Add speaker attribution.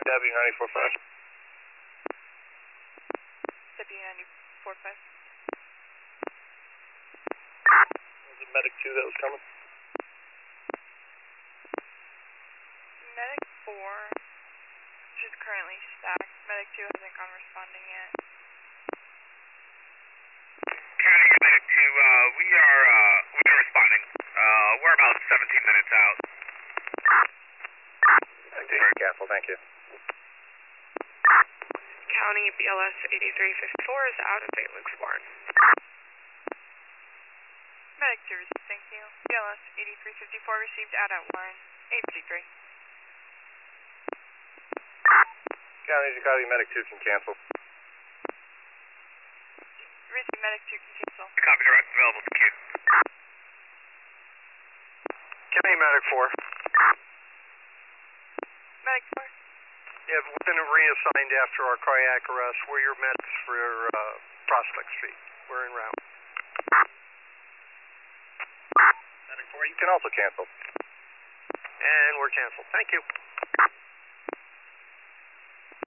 Speaker 1: W945.
Speaker 2: W945.
Speaker 1: Was it Medic 2 that was coming?
Speaker 2: Medic 4 is currently stacked. Medic 2 hasn't gone responding yet.
Speaker 3: County Medic 2, we are responding. We're about 17 minutes out.
Speaker 1: Very careful, thank you.
Speaker 4: County BLS 8354 is out of Felix Barn.
Speaker 2: Medic 2 received, thank you. BLS 8354 received out at 1-853.
Speaker 1: County Chicago Medic 2 can cancel.
Speaker 2: Received, Medic 2 can cancel.
Speaker 3: Copy direct, available to queue.
Speaker 1: County Medic 4.
Speaker 2: Medic 4.
Speaker 1: Yeah, we've been reassigned after our cardiac arrest. We're your medics for Prospect Street. We're en route. Medic 4, you can also cancel. And we're canceled. Thank you.